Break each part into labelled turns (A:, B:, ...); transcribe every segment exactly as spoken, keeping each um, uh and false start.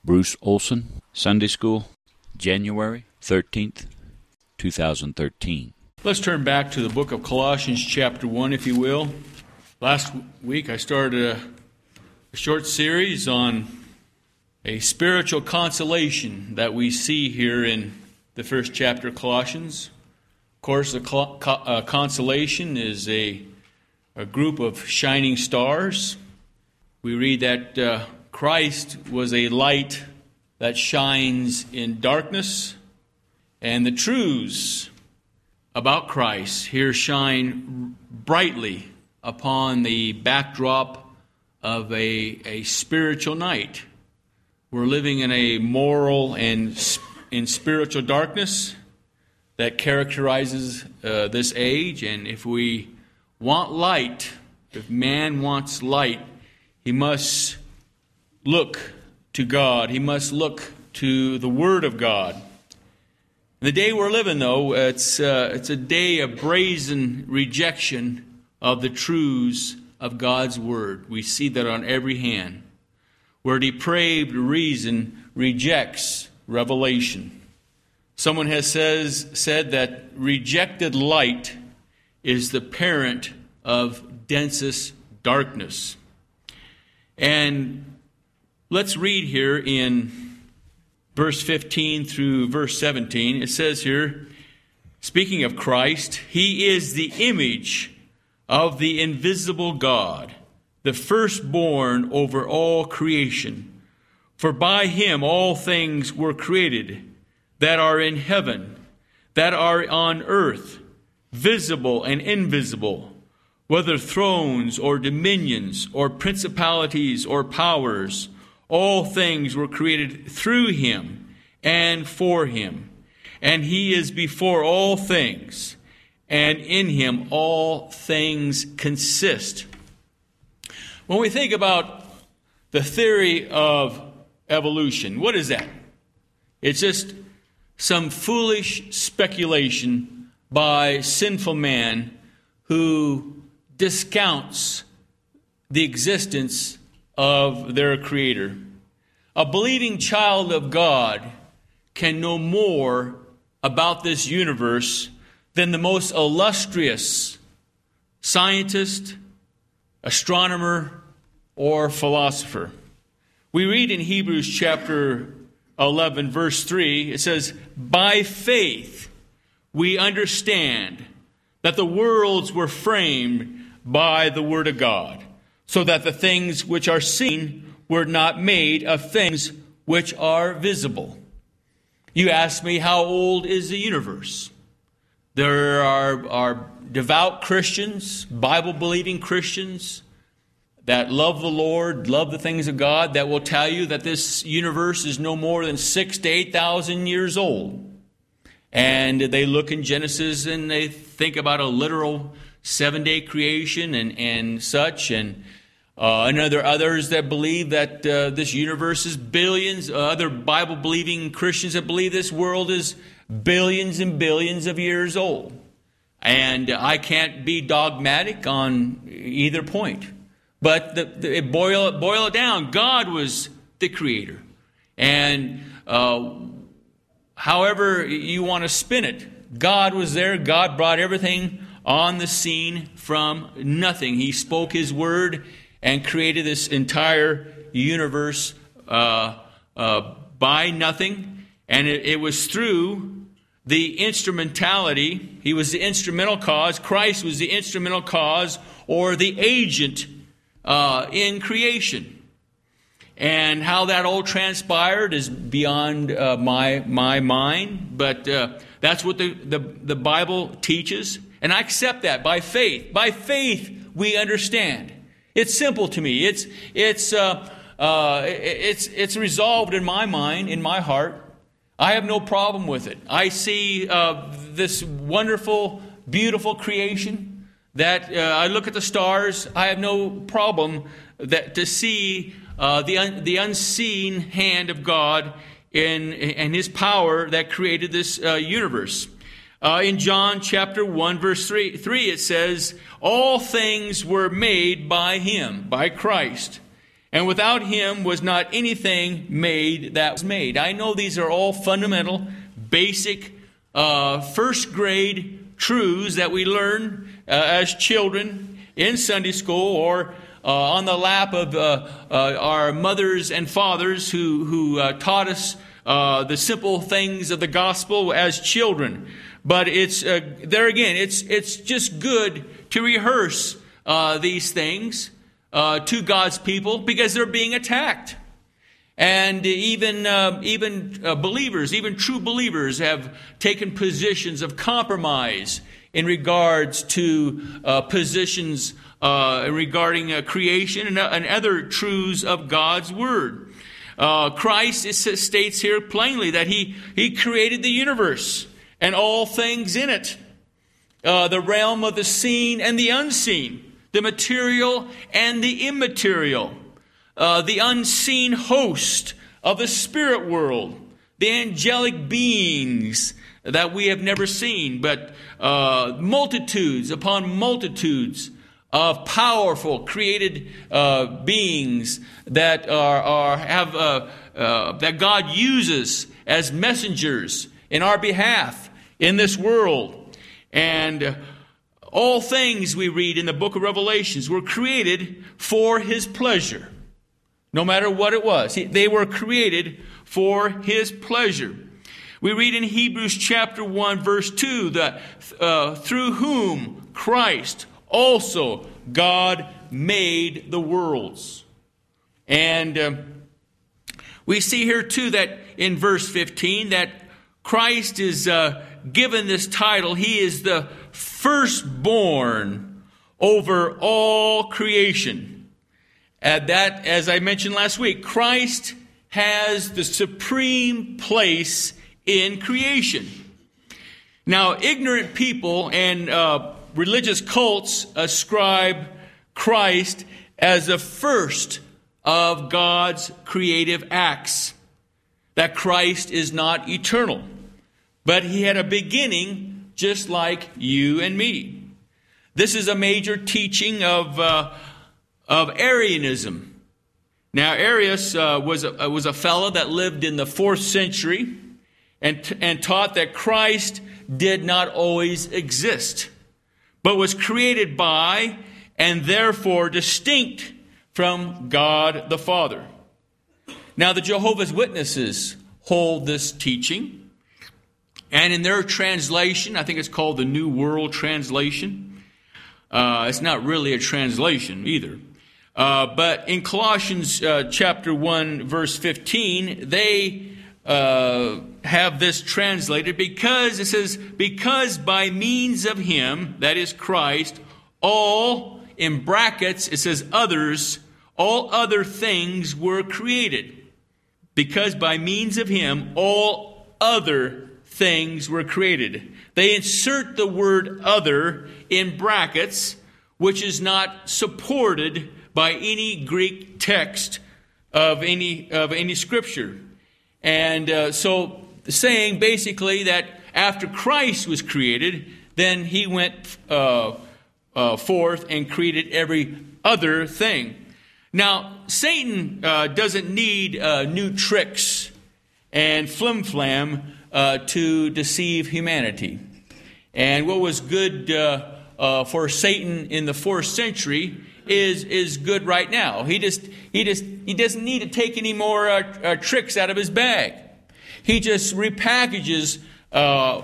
A: Bruce Olson, Sunday School, January thirteenth, two thousand thirteen.
B: Let's turn back to the book of Colossians chapter one, if you will. Last week I started a, a short series on a spiritual consolation that we see here in the first chapter of Colossians. Of course, the co- uh, consolation is a, a group of shining stars. We read that uh, Christ was a light that shines in darkness, and the truths about Christ here shine brightly upon the backdrop of a, a spiritual night. We're living in a moral and in spiritual darkness that characterizes uh, this age, and if we want light, if man wants light, he must look to God. He must look to the Word of God. The day we're living, though, it's uh, it's a day of brazen rejection of the truths of God's Word. We see that on every hand, where depraved reason rejects revelation. Someone has says said that rejected light is the parent of densest darkness. And let's read here in verse fifteen through verse seventeen. It says here, speaking of Christ, He is the image of the invisible God, the firstborn over all creation. For by Him all things were created, that are in heaven, that are on earth, visible and invisible, whether thrones or dominions or principalities or powers. All things were created through Him and for Him. And He is before all things, and in Him all things consist. When we think about the theory of evolution, what is that? It's just some foolish speculation by sinful man who discounts the existence of their Creator. A believing child of God can know more about this universe than the most illustrious scientist, astronomer, or philosopher. We read in Hebrews chapter eleven, verse three, it says, by faith we understand that the worlds were framed by the Word of God, so that the things which are seen were not made of things which are visible. You ask me, how old is the universe? There are, are devout Christians, Bible-believing Christians, that love the Lord, love the things of God, that will tell you that this universe is no more than six to eight thousand years old. And they look in Genesis and they think about a literal seven-day creation and, and such. And, uh, and there are others that believe that uh, this universe is billions. Uh, other Bible-believing Christians that believe this world is billions and billions of years old. And I can't be dogmatic on either point. But the, the, boil, boil it down, God was the Creator. And uh, however you want to spin it, God was there. God brought everything on the scene from nothing. He spoke His word and created this entire universe uh, uh, by nothing. And it, it was through the instrumentality. He was the instrumental cause. Christ was the instrumental cause or the agent uh, in creation. And how that all transpired is beyond uh, my my mind. But uh, that's what the, the, the Bible teaches. And I accept that by faith. By faith, we understand. It's simple to me. It's it's uh, uh, it's it's resolved in my mind, in my heart. I have no problem with it. I see uh, this wonderful, beautiful creation. That uh, I look at the stars. I have no problem that to see uh, the un, the unseen hand of God in and His power that created this uh, universe. Uh, in John chapter one, verse three, three, it says, all things were made by Him, by Christ. And without him was not anything made that was made. I know these are all fundamental, basic, uh, first grade truths that we learn uh, as children in Sunday school or uh, on the lap of uh, uh, our mothers and fathers who, who uh, taught us uh, the simple things of the gospel as children. But it's uh, there again, it's it's just good to rehearse uh, these things Uh, to God's people because they're being attacked. And even uh, even uh, believers, even true believers have taken positions of compromise in regards to uh, positions uh, regarding uh, creation and, uh, and other truths of God's Word. Uh, Christ it states here plainly that he, he created the universe and all things in it, uh, the realm of the seen and the unseen, the material and the immaterial, uh, the unseen host of the spirit world, the angelic beings that we have never seen, but uh, multitudes upon multitudes of powerful created uh, beings that are, are have uh, uh, that God uses as messengers in our behalf in this world. And uh, all things we read in the book of Revelations were created for His pleasure. No matter what it was, they were created for His pleasure. We read in Hebrews chapter one, verse two, that uh, through whom Christ also God made the worlds. And uh, we see here too that in verse fifteen that Christ is uh, given this title. He is the firstborn over all creation. And that, as I mentioned last week, Christ has the supreme place in creation. Now, ignorant people and uh, religious cults ascribe Christ as the first of God's creative acts. That Christ is not eternal, but He had a beginning just like you and me. This is a major teaching of uh, of Arianism. Now, Arius uh, was a, was a fellow that lived in the fourth century and and taught that Christ did not always exist, but was created by and therefore distinct from God the Father. Now, the Jehovah's Witnesses hold this teaching. And in their translation, I think it's called the New World Translation. Uh, it's not really a translation either. Uh, but in Colossians uh, chapter one, verse fifteen, they uh, have this translated because it says, because by means of Him, that is Christ, all, in brackets, it says others, all other things were created. Because by means of Him, all other things were created. They insert the word other in brackets, which is not supported by any Greek text of any of any scripture. And uh, so saying basically that after Christ was created, then He went uh, uh, forth and created every other thing. Now, Satan uh, doesn't need uh, new tricks and flim-flam Uh, to deceive humanity. And what was good uh, uh, for Satan in the fourth century is is good right now. He just he just he doesn't need to take any more uh, uh, tricks out of his bag. He just repackages uh,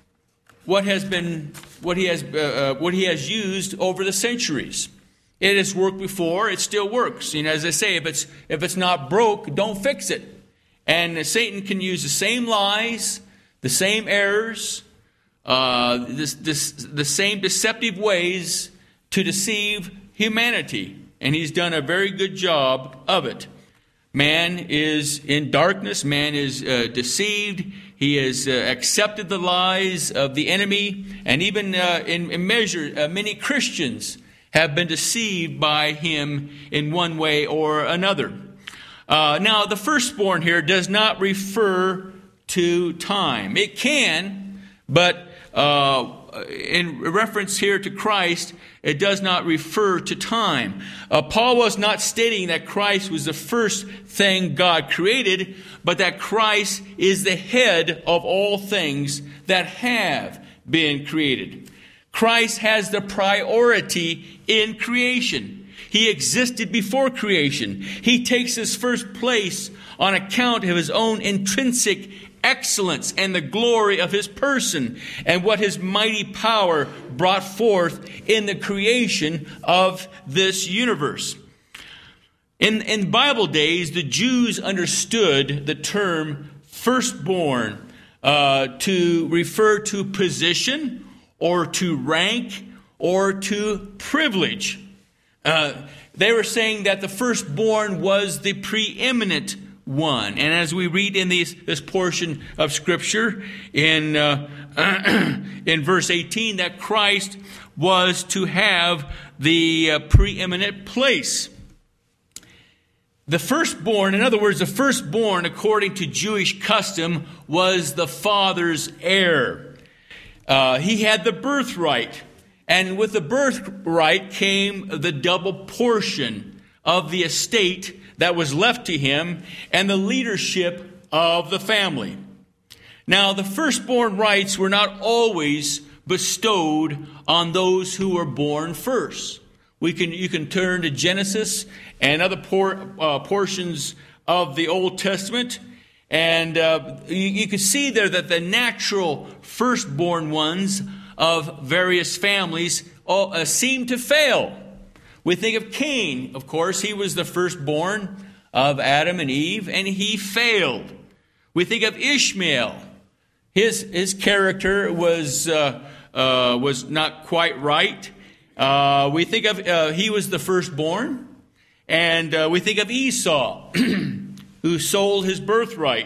B: what has been what he has uh, uh, what he has used over the centuries. It has worked before. It still works. And as I say, if it's if it's not broke, don't fix it. And Satan can use the same lies, the same errors, uh, this, this, the same deceptive ways to deceive humanity. And he's done a very good job of it. Man is in darkness. Man is uh, deceived. He has uh, accepted the lies of the enemy. And even uh, in, in measure, uh, many Christians have been deceived by him in one way or another. Uh, now, the firstborn here does not refer to time. It can, but uh, in reference here to Christ, it does not refer to time. Uh, Paul was not stating that Christ was the first thing God created, but that Christ is the head of all things that have been created. Christ has the priority in creation. He existed before creation. He takes his first place on account of his own intrinsic excellence and the glory of his person and what his mighty power brought forth in the creation of this universe. In, in Bible days, the Jews understood the term firstborn uh, to refer to position or to rank or to privilege. Uh, they were saying that the firstborn was the preeminent one. And as we read in these, this portion of Scripture in uh, in verse eighteen, that Christ was to have the uh, preeminent place. The firstborn, in other words, the firstborn, according to Jewish custom, was the father's heir. Uh, he had the birthright. And with the birthright came the double portion of the estate that was left to him and the leadership of the family. Now, the firstborn rights were not always bestowed on those who were born first. We can you can turn to Genesis and other por, uh, portions of the Old Testament, and uh, you, you can see there that the natural firstborn ones of various families all, uh, seem to fail. We think of Cain, of course. He was the firstborn of Adam and Eve, and he failed. We think of Ishmael. His his character was uh, uh, was not quite right. Uh, we think of uh, he was the firstborn, and uh, we think of Esau, who sold his birthright.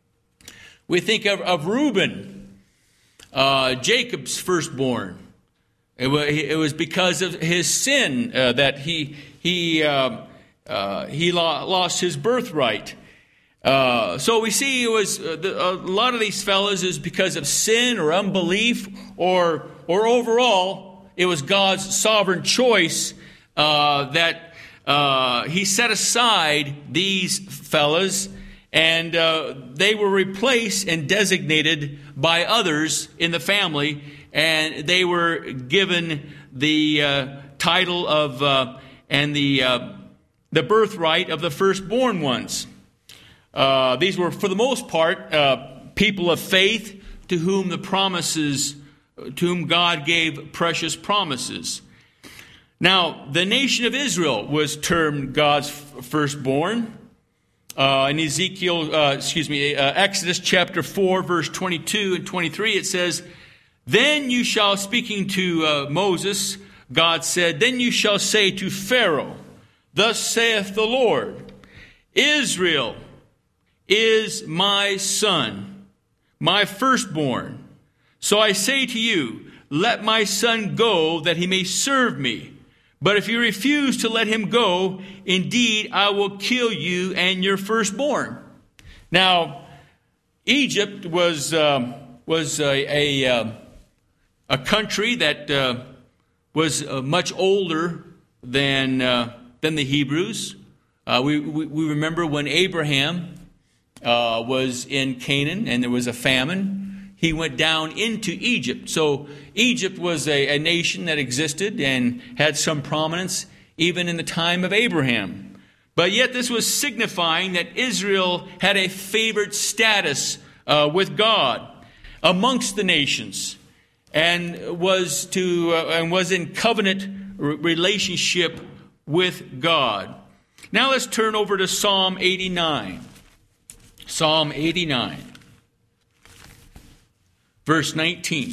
B: We think of, of Reuben, uh, Jacob's firstborn. It was, it was because of his sin uh, that he he uh, uh, he lost his birthright. Uh, so we see it was uh, the, a lot of these fellas is because of sin or unbelief, or or overall it was God's sovereign choice uh, that uh, He set aside these fellas, and uh, they were replaced and designated by others in the family. And they were given the uh, title of uh, and the uh, the birthright of the firstborn ones. Uh, these were, for the most part, uh, people of faith to whom the promises, to whom God gave precious promises. Now, the nation of Israel was termed God's firstborn. Uh, in Ezekiel, uh, excuse me, uh, Exodus chapter four, verse twenty-two and twenty-three, it says, "Then you shall," speaking to uh, Moses, God said, "Then you shall say to Pharaoh, Thus saith the Lord, Israel is my son, my firstborn. So I say to you, let my son go, that he may serve me. But if you refuse to let him go, indeed I will kill you and your firstborn." Now, Egypt was um, was a, a a country that uh, was uh, much older than uh, than the Hebrews. Uh, we, we we remember when Abraham uh, was in Canaan and there was a famine, he went down into Egypt. So Egypt was a, a nation that existed and had some prominence even in the time of Abraham. But yet this was signifying that Israel had a favored status uh, with God amongst the nations, and was to uh, and was in covenant relationship with God. Now let's turn over to Psalm eighty-nine. Psalm eighty-nine, verse nineteen.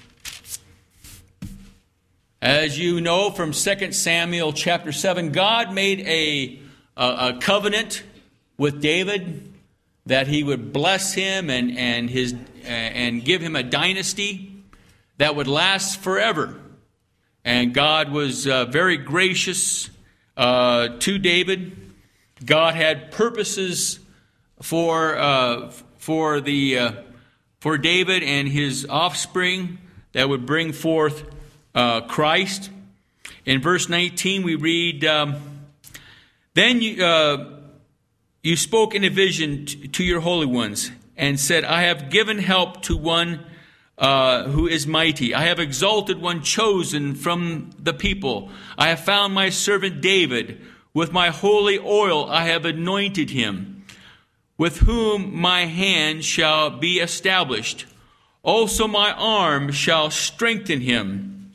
B: As you know from Second Samuel chapter seven, God made a, a, a covenant with David that he would bless him and and his and give him a dynasty that would last forever. And God was uh, very gracious uh, to David. God had purposes for uh, for the uh, for David and his offspring that would bring forth uh, Christ. In verse nineteen, we read, um, Then you, uh, you spoke in a vision t- to your holy ones, and said, I have given help to one uh, who is mighty. I have exalted one chosen from the people. I have found my servant David. With my holy oil I have anointed him, with whom my hand shall be established. Also my arm shall strengthen him.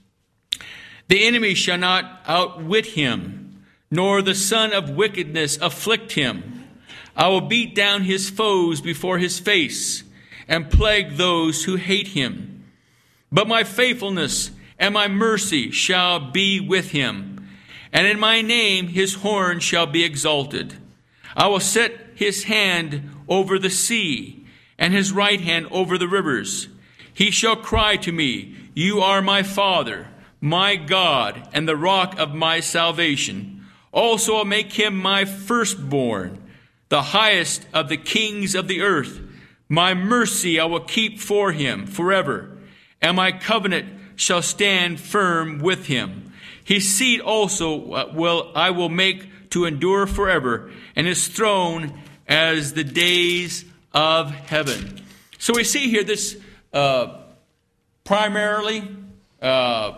B: The enemy shall not outwit him, nor the son of wickedness afflict him. I will beat down his foes before his face, and plague those who hate him. But my faithfulness and my mercy shall be with him, and in my name his horn shall be exalted. I will set his hand over the sea, and his right hand over the rivers. He shall cry to me, You are my Father, my God, and the rock of my salvation. Also I'll make him my firstborn, the highest of the kings of the earth. My mercy I will keep for him forever, and my covenant shall stand firm with him. His seed also will I will make to endure forever, and his throne as the days of heaven. So we see here this uh, primarily uh,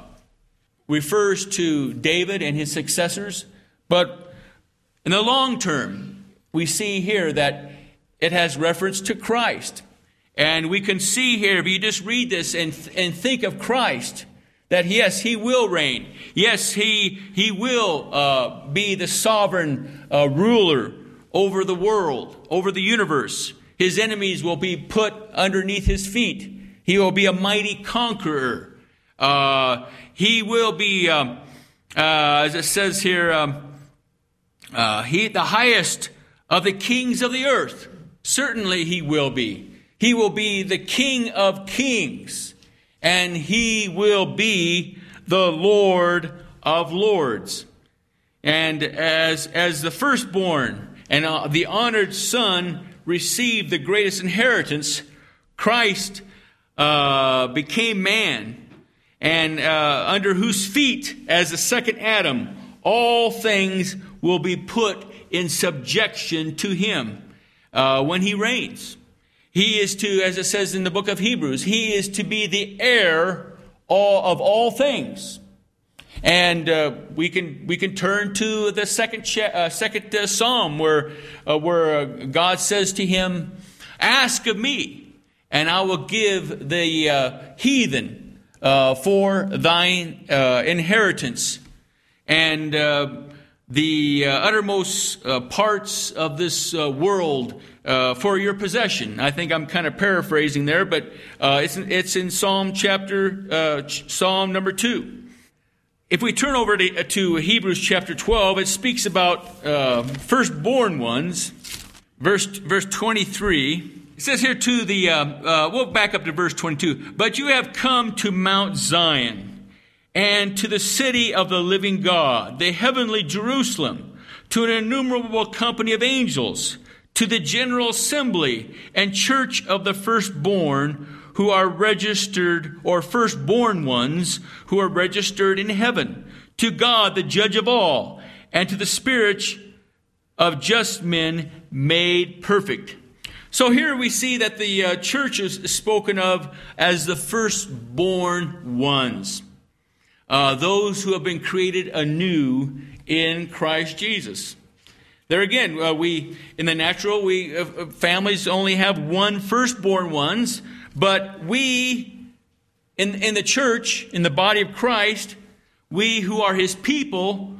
B: refers to David and his successors, but in the long term, we see here that it has reference to Christ. And we can see here, if you just read this and, and think of Christ, that yes, he will reign. Yes, he, he will uh, be the sovereign uh, ruler over the world, over the universe. His enemies will be put underneath his feet. He will be a mighty conqueror. Uh, he will be, um, uh, as it says here, um, uh, he the highest of the kings of the earth. Certainly he will be. He will be the King of kings, and he will be the Lord of lords. And as, as the firstborn and uh, the honored son received the greatest inheritance, Christ uh, became man, and uh, under whose feet, as the second Adam, all things will be put in subjection to him uh, when he reigns. He is to, as it says in the book of Hebrews, he is to be the heir all, of all things. And uh, we can we can turn to the second cha- uh, second uh, Psalm where uh, where uh, God says to him, "Ask of me, and I will give the uh, heathen uh, for thine uh, inheritance, and uh, the uh, uttermost uh, parts of this uh, world uh, for your possession." I think I'm kind of paraphrasing there, but uh, it's it's in Psalm chapter uh, Psalm number two. If we turn over to, to Hebrews chapter twelve, it speaks about uh, firstborn ones. Verse verse twenty-three. It says here to the, uh, uh, we'll back up to verse twenty-two. But you have come to Mount Zion, and to the city of the living God, the heavenly Jerusalem, to an innumerable company of angels, to the general assembly and church of the firstborn, who are registered, or firstborn ones, who are registered in heaven, to God, the judge of all, and to the spirits of just men made perfect. So here we see that the uh, church is spoken of as the firstborn ones, uh, those who have been created anew in Christ Jesus. There again, uh, we in the natural, we uh, families only have one firstborn ones. But we, in, in the church, in the body of Christ, we who are his people,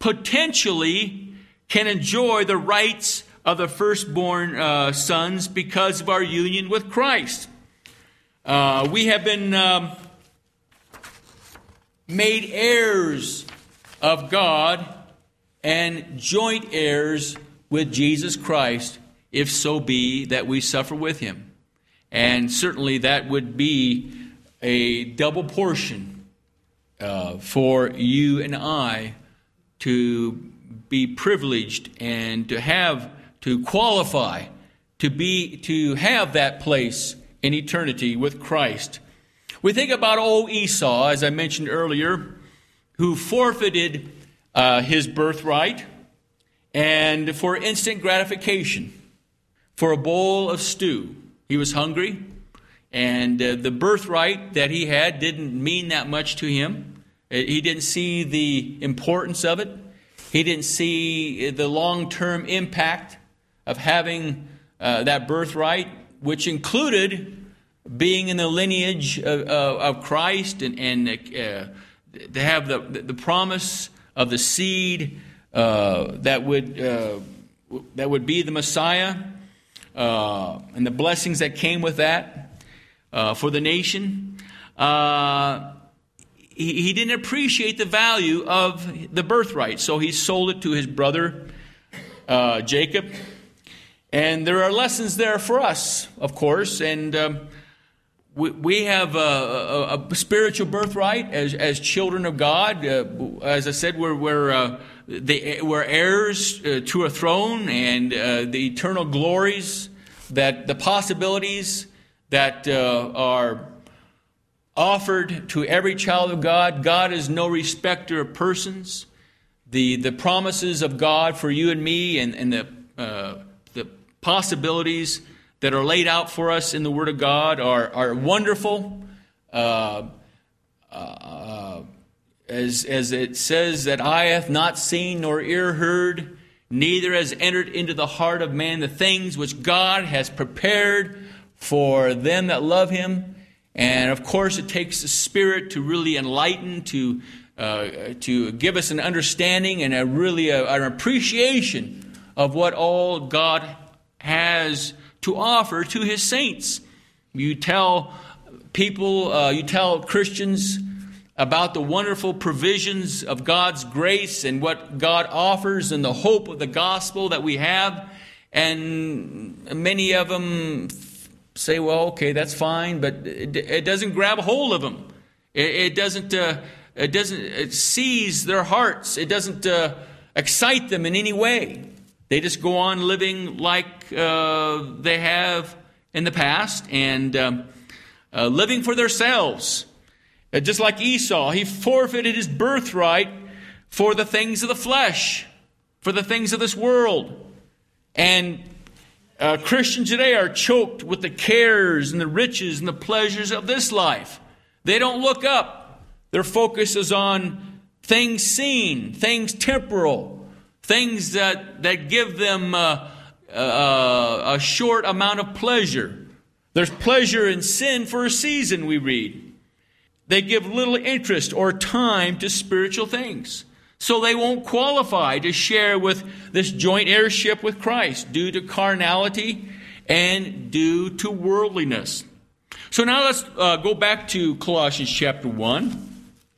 B: potentially can enjoy the rights of the firstborn uh, sons because of our union with Christ. Uh, we have been um, made heirs of God and joint heirs with Jesus Christ, if so be that we suffer with him. And certainly that would be a double portion uh, for you and I to be privileged and to have, to qualify, to be, to have that place in eternity with Christ. We think about old Esau, as I mentioned earlier, who forfeited uh, his birthright and for instant gratification, for a bowl of stew. He was hungry, and uh, the birthright that he had didn't mean that much to him. He didn't see the importance of it. He didn't see the long-term impact of having uh, that birthright, which included being in the lineage of, of, of Christ and, and uh, to have the, the promise of the seed uh, that would uh, that would be the Messiah, uh, and the blessings that came with that uh, for the nation. Uh, he, he didn't appreciate the value of the birthright, so he sold it to his brother uh, Jacob. And there are lessons there for us, of course, and um, we, we have a, a, a spiritual birthright as, as children of God. Uh, as I said, we're we're, uh, the, we're heirs uh, to a throne, and uh, the eternal glories, that the possibilities that uh, are offered to every child of God. God is no respecter of persons. The the promises of God for you and me, and, and the uh, the possibilities that are laid out for us in the Word of God are, are wonderful. Uh, uh, as, as it says, that eye hath not seen nor ear heard, neither has entered into the heart of man the things which God has prepared for them that love Him. And of course, it takes the Spirit to really enlighten, to uh, to give us an understanding and a really a, an appreciation of what all God has to offer to His saints. You tell people, uh, you tell Christians about the wonderful provisions of God's grace and what God offers and the hope of the gospel that we have. And many of them say, well, okay, that's fine, but it, it doesn't grab a hold of them. It, it doesn't, uh, it doesn't, it seize their hearts. It doesn't uh, excite them in any way. They just go on living like uh, they have in the past, and um, uh, living for themselves. Uh, just like Esau, he forfeited his birthright for the things of the flesh, for the things of this world. And uh, Christians today are choked with the cares and the riches and the pleasures of this life. They don't look up. Their focus is on things seen, things temporal, things that, that give them uh, uh, a short amount of pleasure. There's pleasure in sin for a season, we read. They give little interest or time to spiritual things. So they won't qualify to share with this joint heirship with Christ due to carnality and due to worldliness. So now let's uh, go back to Colossians chapter one.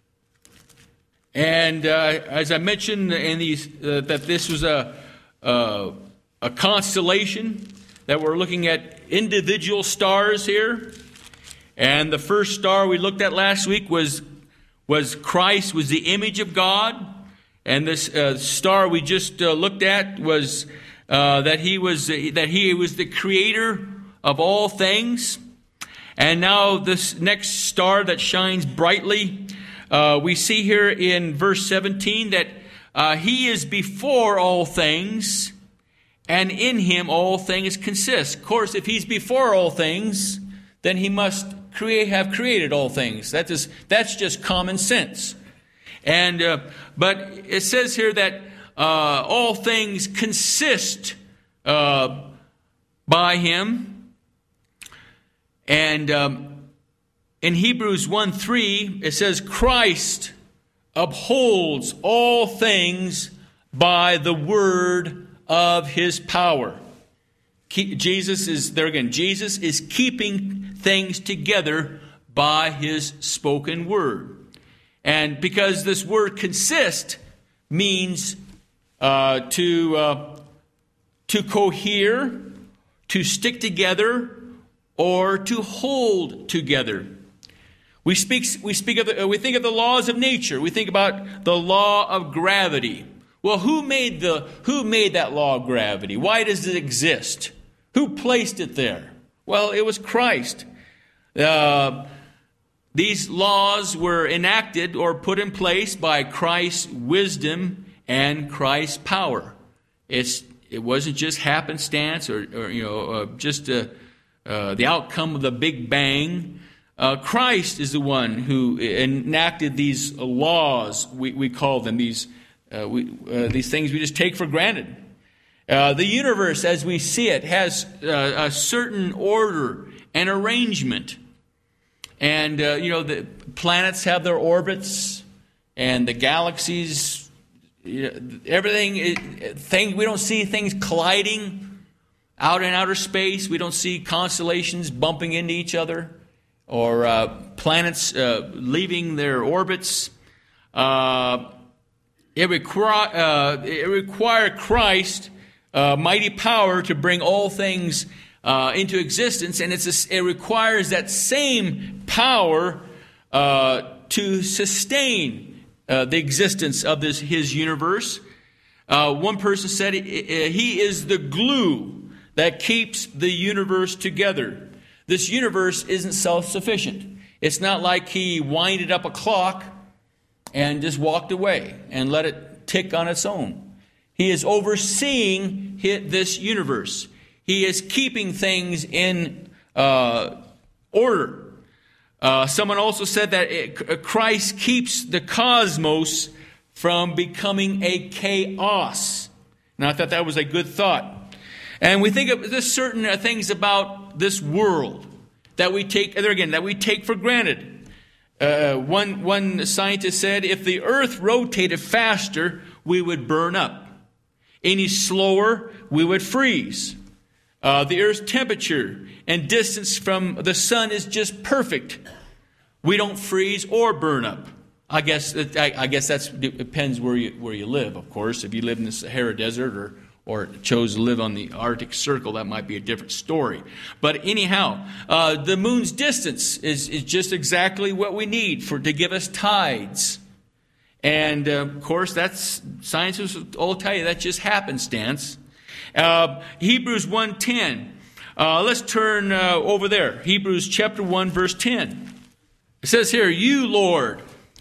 B: And uh, as I mentioned in these, uh, that this was a, uh, a constellation, that we're looking at individual stars here. And the first star we looked at last week was, was Christ, was the image of God. And this uh, star we just uh, looked at was uh, that he was that he was the creator of all things. And now this next star that shines brightly, Uh, we see here in verse seventeen that uh, He is before all things, and in Him all things consist. Of course, if He's before all things, then He must create, have created all things. That is, that's just common sense. And uh, but it says here that uh, all things consist uh, by Him, and Um, in Hebrews one three, it says, Christ upholds all things by the word of His power. Jesus is, there again, Jesus is keeping things together by His spoken word. And because this word consist means uh, to, uh, to cohere, to stick together, or to hold together. We speak. We speak of. The, we think of the laws of nature. We think about the law of gravity. Well, who made the? Who made that law of gravity? Why does it exist? Who placed it there? Well, it was Christ. Uh, these laws were enacted or put in place by Christ's wisdom and Christ's power. It's it wasn't just happenstance or, or you know uh, just uh, uh, the outcome of the Big Bang. Uh, Christ is the one who enacted these laws. We, we call them these uh, we, uh, these things we just take for granted. Uh, the universe, as we see it, has uh, a certain order and arrangement. And, uh, you know, the planets have their orbits, and the galaxies, you know, everything, thing, we don't see things colliding out in outer space. We don't see constellations bumping into each other, or uh, planets uh, leaving their orbits. Uh, it, require, uh, it required Christ uh, mighty power to bring all things Uh, into existence, and it's a, it requires that same power uh, to sustain uh, the existence of this his universe. Uh, one person said he is the glue that keeps the universe together. This universe isn't self-sufficient. It's not like he winded up a clock and just walked away and let it tick on its own. He is overseeing this universe. He is keeping things in uh, order. Uh, someone also said that it, Christ keeps the cosmos from becoming a chaos. And I thought that was a good thought. And we think of there's certain things about this world that we take, there again, that we take for granted. Uh, one, one scientist said, if the earth rotated faster, we would burn up. Any slower, we would freeze. Uh, the earth's temperature and distance from the sun is just perfect. We don't freeze or burn up. I guess I, I guess that depends where you where you live. Of course, if you live in the Sahara Desert or or chose to live on the Arctic Circle, that might be a different story. But anyhow, uh, the moon's distance is is just exactly what we need for to give us tides. And uh, of course, that's scientists will all tell you that's just happenstance. Uh, Hebrews one ten. Uh, let's turn uh, over there. Hebrews chapter one, verse ten. It says here, you, Lord,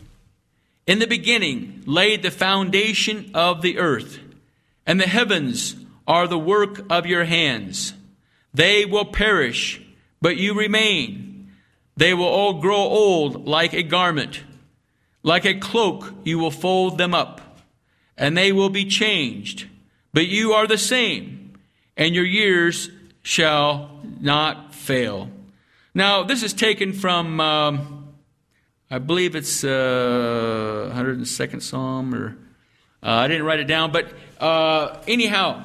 B: in the beginning laid the foundation of the earth, and the heavens are the work of your hands. They will perish, but you remain. They will all grow old like a garment. Like a cloak you will fold them up, and they will be changed. But you are the same, and your years shall not fail. Now, this is taken from, um, I believe it's uh, one hundred second Psalm, or uh, I didn't write it down, but uh, anyhow,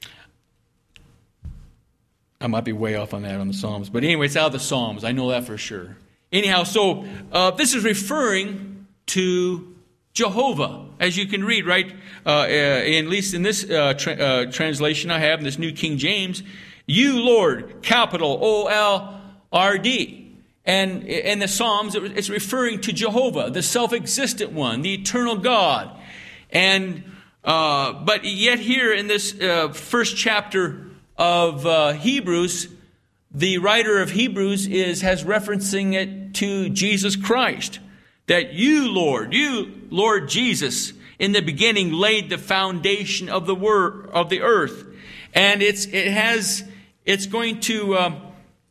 B: I might be way off on that on the Psalms. But anyway, it's out of the Psalms. I know that for sure. Anyhow, so uh, this is referring to Jehovah, as you can read, right? Uh, uh, at least in this uh, tra- uh, translation I have, in this New King James, you, Lord, capital O L R D. And in the Psalms, it's referring to Jehovah, the self-existent one, the eternal God. And uh, but yet here in this uh, first chapter of uh, Hebrews, the writer of Hebrews is has referencing it to Jesus Christ. That you, Lord, you, Lord Jesus, in the beginning laid the foundation of the word of the earth, and it's it has it's going to. Um,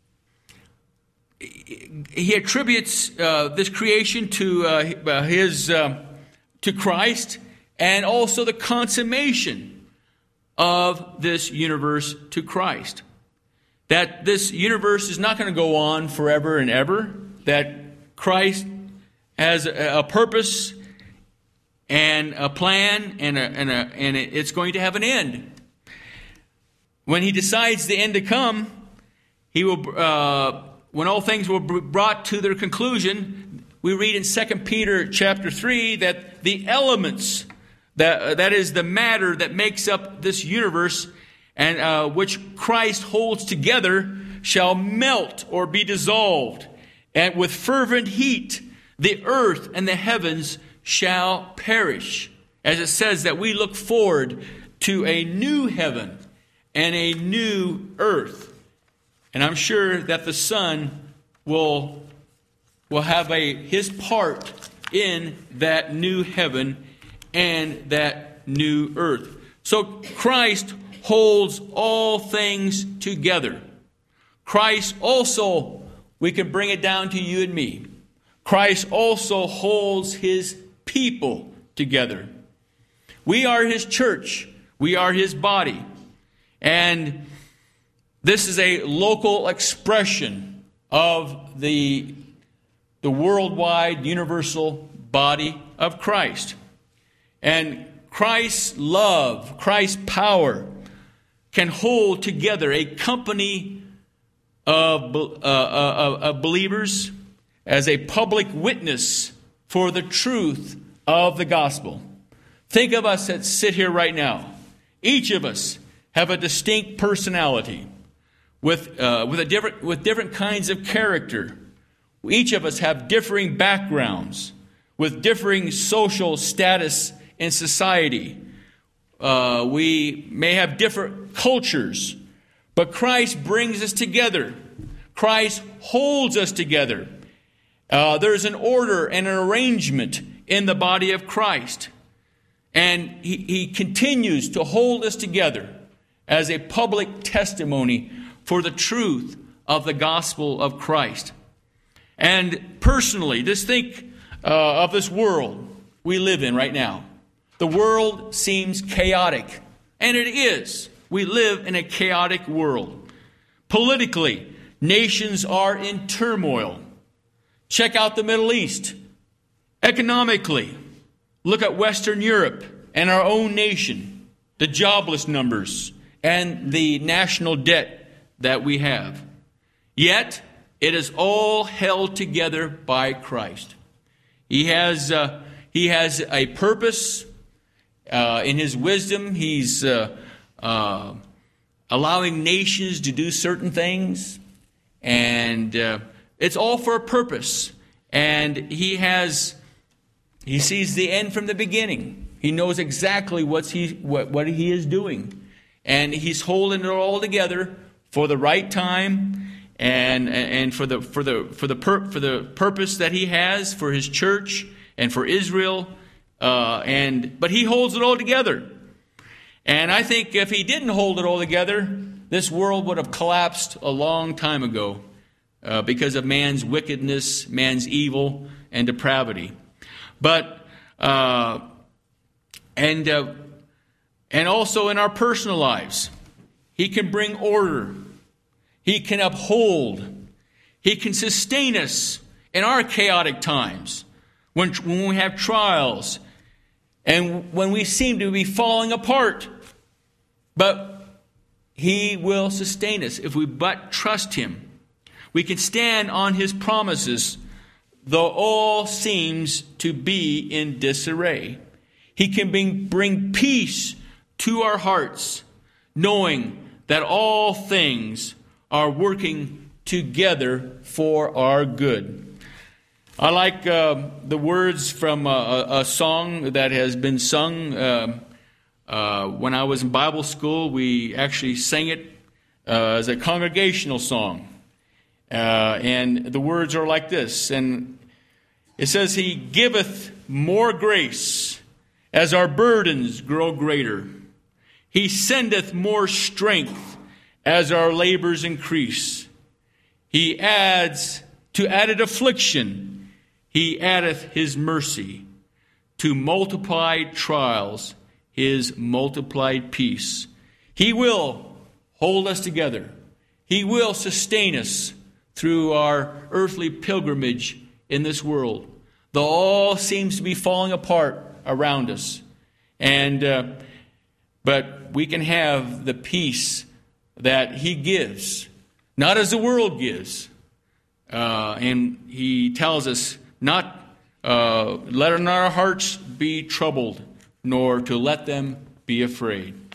B: he attributes uh, this creation to uh, his uh, to Christ, and also the consummation of this universe to Christ. That this universe is not going to go on forever and ever. That Christ has a purpose and a plan, and a, and, a, and it's going to have an end. When he decides the end to come, he will. Uh, when all things will be brought to their conclusion, we read in Second Peter chapter three that the elements, that uh, that is the matter that makes up this universe, and uh, which Christ holds together, shall melt or be dissolved, and with fervent heat. The earth and the heavens shall perish. As it says that we look forward to a new heaven and a new earth. And I'm sure that the sun will will have a his part in that new heaven and that new earth. So Christ holds all things together. Christ also, we can bring it down to you and me. Christ also holds his people together. We are his church. We are his body. And this is a local expression of the, the worldwide, universal body of Christ. And Christ's love, Christ's power can hold together a company of, uh, uh, of believers as a public witness for the truth of the gospel. Think of us that sit here right now. Each of us have a distinct personality with uh, with a different with different kinds of character. Each of us have differing backgrounds with differing social status in society. Uh, we may have different cultures, but Christ brings us together. Christ holds us together. Uh, there's an order and an arrangement in the body of Christ. And he, he continues to hold us together as a public testimony for the truth of the gospel of Christ. And personally, just think uh, of this world we live in right now. The world seems chaotic, and it is. We live in a chaotic world. Politically, nations are in turmoil. Check out the Middle East. Economically, look at Western Europe and our own nation, the jobless numbers, and the national debt that we have. Yet, it is all held together by Christ. He has, uh, he has a purpose. Uh, in his wisdom, he's uh, uh, allowing nations to do certain things. And uh, it's all for a purpose. And he has, he sees the end from the beginning. He knows exactly what's he, what, what he is doing. And he's holding it all together for the right time and and for the for the for the pur- for the purpose that he has for his church and for Israel. Uh, and but he holds it all together. And I think if he didn't hold it all together, this world would have collapsed a long time ago uh, because of man's wickedness, man's evil, and depravity. But uh, and uh, and also in our personal lives, he can bring order. He can uphold. He can sustain us in our chaotic times when when we have trials. And when we seem to be falling apart, but he will sustain us if we but trust him. We can stand on his promises, though all seems to be in disarray. He can bring, bring peace to our hearts, knowing that all things are working together for our good. I like uh, the words from a, a song that has been sung. Uh, uh, when I was in Bible school, we actually sang it uh, as a congregational song. Uh, and the words are like this. And it says, He giveth more grace as our burdens grow greater. He sendeth more strength as our labors increase. He adds to added affliction. He addeth his mercy. To multiplied trials, his multiplied peace. He will hold us together. He will sustain us through our earthly pilgrimage in this world, though all seems to be falling apart around us. And uh, but we can have the peace that he gives, not as the world gives. Uh, and he tells us, not uh, let our hearts be troubled, nor to let them be afraid.